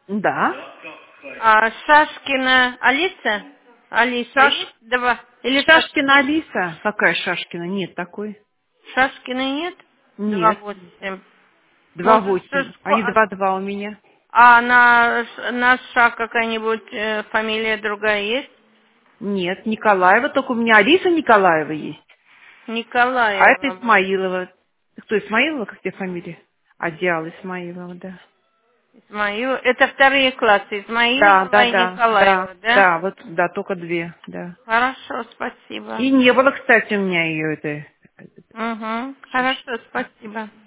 Да. А Шашкина Алиса? Алиса Шаш... есть? Два. Или Шашкина Шашкина? Алиса? Какая Шашкина? Нет такой. Шашкиной нет? Два Нет. восемь. Два Может, восемь. А не 2-2 у меня. А на Ша какая-нибудь фамилия другая есть? Нет, Николаева, только у меня Алиса Николаева есть. А это Николаева. Исмаилова. Кто Исмаилова, как тебе фамилия? Адиал Исмаилова, да. Исмаил. Это вторые классы. Да, Исмаилова да, и да, да, Николаева, да? да, вот, да, только две, да. Хорошо, спасибо. И не было, кстати, у меня ее это Угу. Хорошо, Шашкина. спасибо.